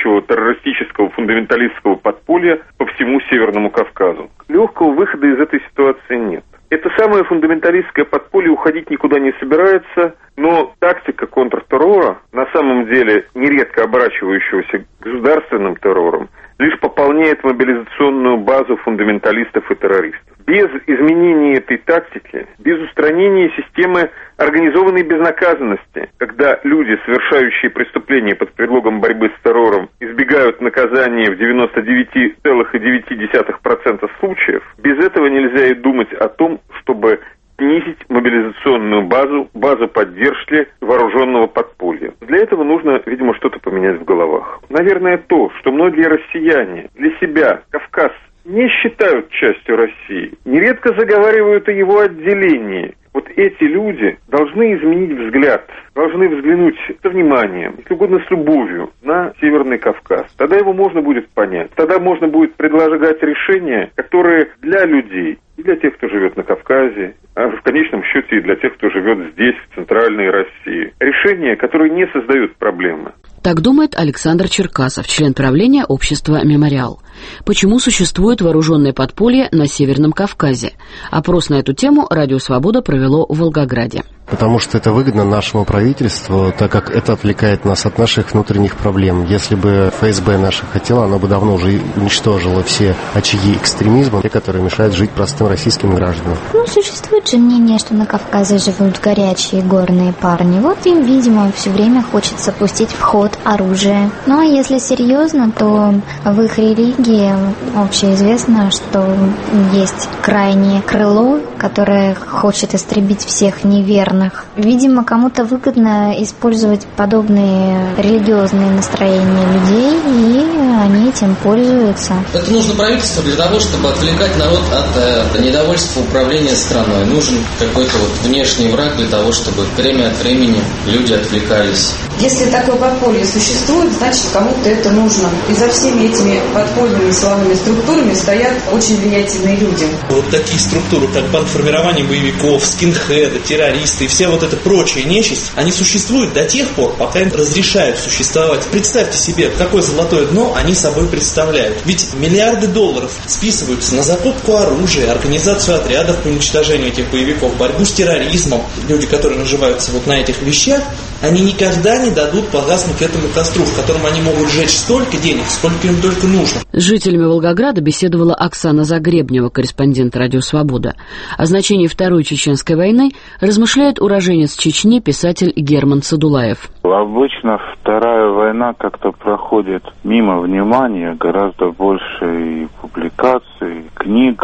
Speaker 15: террористического фундаменталистского подполья по всему Северному Кавказу. Легкого выхода из этой ситуации нет. Это самое фундаменталистское подполье уходить никуда не собирается, но тактика контртеррора, на самом деле нередко оборачивающегося государственным террором, лишь пополняет мобилизационную базу фундаменталистов и террористов. Без изменения этой тактики, без устранения системы организованной безнаказанности, когда люди, совершающие преступления под предлогом борьбы с террором, избегают наказания в девяносто девять целых девять десятых процента случаев, без этого нельзя и думать о том, чтобы снизить мобилизационную базу, базу поддержки вооруженного подполья. Для этого нужно, видимо, что-то поменять в головах. Наверное, то, что многие россияне для себя Кавказ не считают частью России, нередко заговаривают о его отделении. Вот эти люди должны изменить взгляд, должны взглянуть с вниманием, если угодно с любовью, на Северный Кавказ. Тогда его можно будет понять. Тогда можно будет предлагать решения, которые для людей, и для тех, кто живет на Кавказе, а в конечном счете и для тех, кто живет здесь, в центральной России. Решения, которые не создают проблемы.
Speaker 13: Так думает Александр Черкасов, член правления общества «Мемориал». Почему существует вооруженное подполье на Северном Кавказе? Опрос на эту тему «Радио Свобода» провело в Волгограде.
Speaker 5: Потому что это выгодно нашему правительству, так как это отвлекает нас от наших внутренних проблем. Если бы эф эс бэ наше хотело, оно бы давно уже уничтожило все очаги экстремизма, те, которые мешают жить простым российским гражданам.
Speaker 16: Ну, существует же мнение, что на Кавказе живут горячие горные парни. Вот им, видимо, все время хочется пустить в ход оружие. Ну, а если серьезно, то в их религии общеизвестно, что есть крайнее крыло, которое хочет истребить всех неверных. Видимо, кому-то выгодно использовать подобные религиозные настроения людей, и они этим пользуются.
Speaker 17: Это нужно правительству для того, чтобы отвлекать народ от э, недовольства управления страной. Нужен какой-то вот внешний враг для того, чтобы время от времени люди отвлекались.
Speaker 18: Если такое подполье существует, значит, кому-то это нужно. И за всеми этими подпольными силовыми структурами стоят очень влиятельные люди.
Speaker 19: Вот такие структуры, как бандформирование боевиков, скинхеды, террористы и вся вот эта прочая нечисть, они существуют до тех пор, пока им разрешают существовать. Представьте себе, какое золотое дно они собой представляют. Ведь миллиарды долларов списываются на закупку оружия, организацию отрядов по уничтожению этих боевиков, борьбу с терроризмом. Люди, которые наживаются вот на этих вещах, они никогда не дадут погаснуть этому костру, в котором они могут сжечь столько денег, сколько им только нужно.
Speaker 13: С жителями Волгограда беседовала Оксана Загребнева, корреспондент «Радио Свобода». О значении Второй Чеченской войны размышляет уроженец Чечни, писатель Герман Садулаев.
Speaker 20: Обычно Вторая война как-то проходит мимо внимания, гораздо больше и публикаций, книг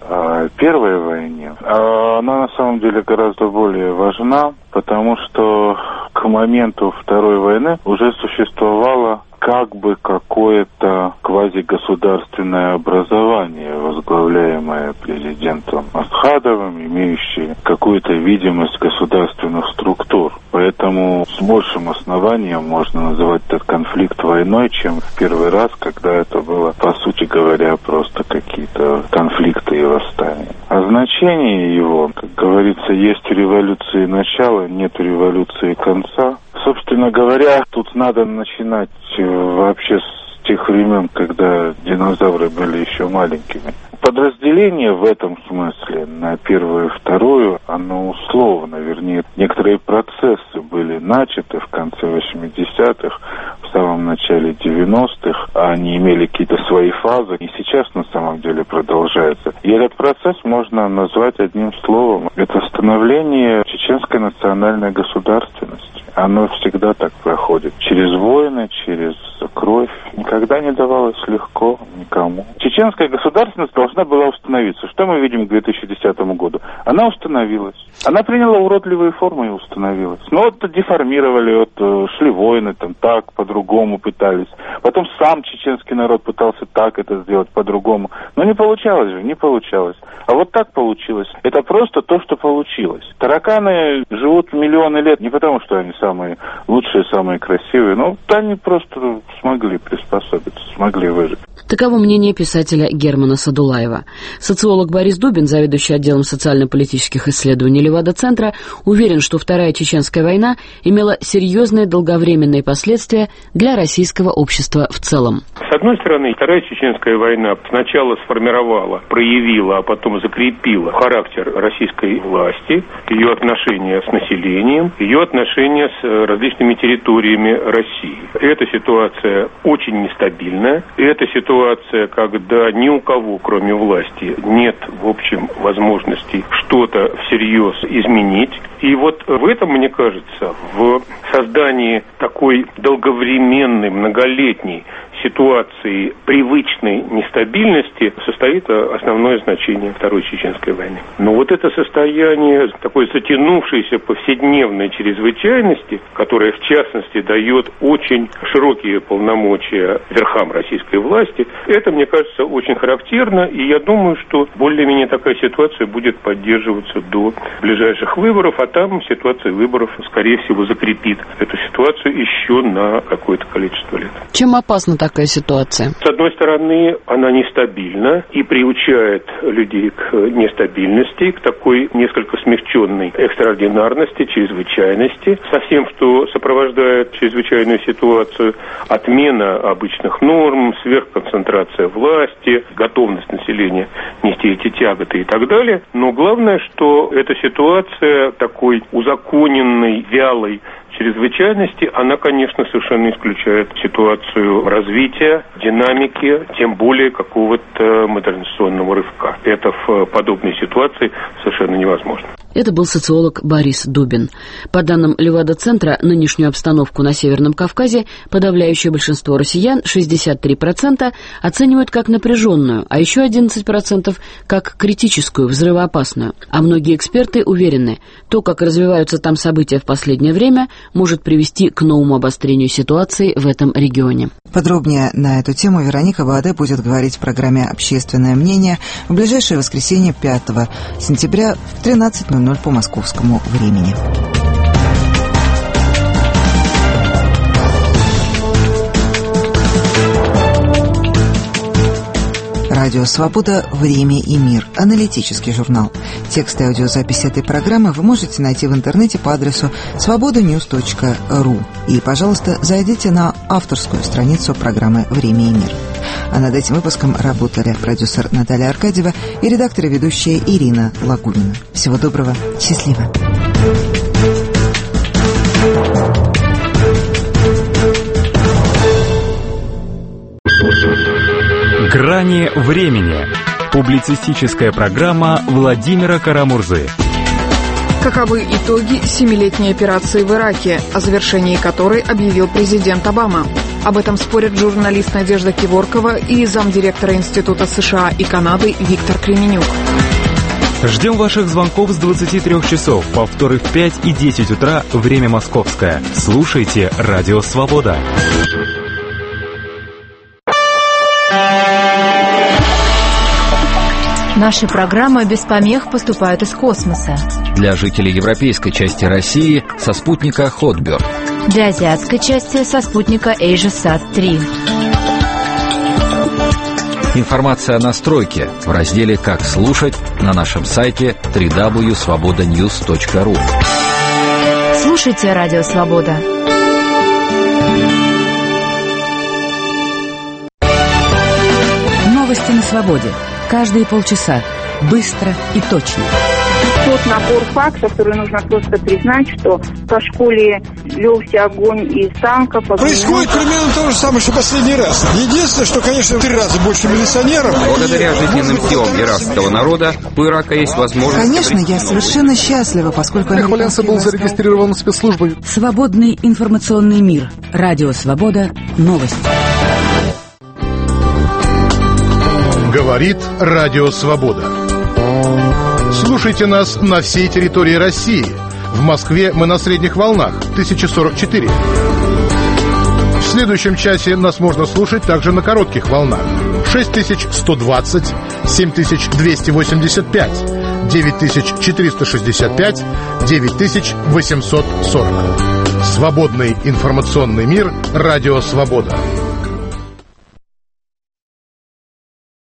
Speaker 20: о Первой войне. А она на самом деле гораздо более важна, потому что к моменту Второй войны уже существовало как бы какое-то квазигосударственное образование, возглавляемое президентом Асхадовым, имеющее какую-то видимость государственных структур. Поэтому с большим основанием можно называть этот конфликт войной, чем в первый раз, когда это было, по сути говоря, просто какие-то конфликты и восстания. А значение его, как говорится, есть у революции начало, нет у революции конца. Собственно говоря, тут надо начинать вообще с тех времен, когда динозавры были еще маленькими. Подразделение в этом смысле на первую и вторую, оно условно, вернее, некоторые процессы были начаты в конце восьмидесятых, в самом начале девяностых, они имели какие-то свои фазы, и сейчас на самом деле продолжается. И этот процесс можно назвать одним словом. Это становление чеченской национальной государственности. Оно всегда так проходит. Через войны, через кровь. Никогда не давалось легко никому. Чеченская государственность должна была установиться. Что мы видим к две тысячи десятому году? Она установилась. Она приняла уродливые формы и установилась. Ну вот деформировали, вот шли войны, там так, по-другому пытались. Потом сам чеченский народ пытался так это сделать, по-другому. Но не получалось же, не получалось. А вот так получилось. Это просто то, что получилось. Тараканы живут миллионы лет не потому, что они самые лучшие, самые красивые, но они просто, с смогли приспособиться, смогли выжить.
Speaker 13: Таково мнение писателя Германа Садулаева. Социолог Борис Дубин, заведующий отделом социально-политических исследований Левада-центра, уверен, что Вторая Чеченская война имела серьезные долговременные последствия для российского общества в целом.
Speaker 14: С одной стороны, Вторая Чеченская война сначала сформировала, проявила, а потом закрепила характер российской власти, ее отношения с населением, ее отношения с различными территориями России. Эта ситуация очень нестабильная, и эта ситуация Ситуация, когда ни у кого, кроме власти, нет, в общем, возможности что-то всерьез изменить. И вот в этом, мне кажется, в создании такой долговременной, многолетней ситуации привычной нестабильности состоит основное значение Второй Чеченской войны. Но вот это состояние такой затянувшейся повседневной чрезвычайности, которая в частности дает очень широкие полномочия верхам российской власти, это, мне кажется, очень характерно, и я думаю, что более-менее такая ситуация будет поддерживаться до ближайших выборов, а там ситуация выборов, скорее всего, закрепит эту ситуацию еще на какое-то количество лет.
Speaker 13: Чем опасна такая ситуация?
Speaker 14: С одной стороны, она нестабильна и приучает людей к нестабильности, к такой несколько смягченной экстраординарности, чрезвычайности, со всем, что сопровождает чрезвычайную ситуацию, отмена обычных норм, сверхконцентрация власти, готовность населения нести эти тяготы и так далее. Но главное, что эта ситуация такой узаконенной, вялой чрезвычайности, она, конечно, совершенно исключает ситуацию развития, динамики, тем более какого-то модернизационного рывка. Это в подобной ситуации совершенно невозможно.
Speaker 13: Это был социолог Борис Дубин. По данным Левада-центра, нынешнюю обстановку на Северном Кавказе подавляющее большинство россиян, шестьдесят три процента, оценивают как напряженную, а еще одиннадцать процентов как критическую, взрывоопасную. А многие эксперты уверены, то, как развиваются там события в последнее время, может привести к новому обострению ситуации в этом регионе.
Speaker 1: Подробнее на эту тему Вероника Бааде будет говорить в программе «Общественное мнение» в ближайшее воскресенье пятого сентября в тринадцать ноль ноль по московскому времени. Радио «Свобода. Время и мир». Аналитический журнал. Текст и аудиозапись этой программы вы можете найти в интернете по адресу свобода ньюс точка ру. И, пожалуйста, зайдите на авторскую страницу программы «Время и мир». А над этим выпуском работали продюсер Наталья Аркадьева и редактор и ведущая Ирина Лагунина. Всего доброго. Счастливо.
Speaker 21: «Грани времени». Публицистическая программа Владимира Карамурзы.
Speaker 22: Каковы итоги семилетней операции в Ираке, о завершении которой объявил президент Обама? Об этом спорят журналист Надежда Киворкова и замдиректора Института США и Канады Виктор Кременюк.
Speaker 21: Ждем ваших звонков с двадцати трёх часов, повторы в пять и десять утра, время московское. Слушайте «Радио Свобода».
Speaker 23: Наши программы без помех поступают из космоса.
Speaker 8: Для жителей европейской части России со спутника Хотберд.
Speaker 23: Для азиатской части со спутника AsiaSat три.
Speaker 8: Информация о настройке в разделе «Как слушать» на нашем сайте дабл ю дабл ю дабл ю точка свобода ньюс точка ру.
Speaker 23: Слушайте «Радио Свобода».
Speaker 24: Новости на свободе. Каждые полчаса. Быстро и точно.
Speaker 25: Тот набор фактов, который нужно просто признать, что по школе велся огонь из танков.
Speaker 26: Происходит примерно то же самое, что последний раз. Единственное, что, конечно, в три раза больше милиционеров.
Speaker 27: Благодаря жизненным силам иракского народа у Ирака есть возможность...
Speaker 1: Конечно, я совершенно счастлива, поскольку...
Speaker 2: Хваленса был зарегистрирован спецслужбой.
Speaker 24: Свободный информационный мир. Радио Свобода. Новости.
Speaker 28: Говорит Радио Свобода. Слушайте нас на всей территории России. В Москве мы на средних волнах тысяча сорок четыре. В следующем часе нас можно слушать также на коротких волнах шесть тысяч сто двадцать, семь тысяч двести восемьдесят пять, девять тысяч четыреста шестьдесят пять, девять тысяч восемьсот сорок. Свободный информационный мир. Радио Свобода.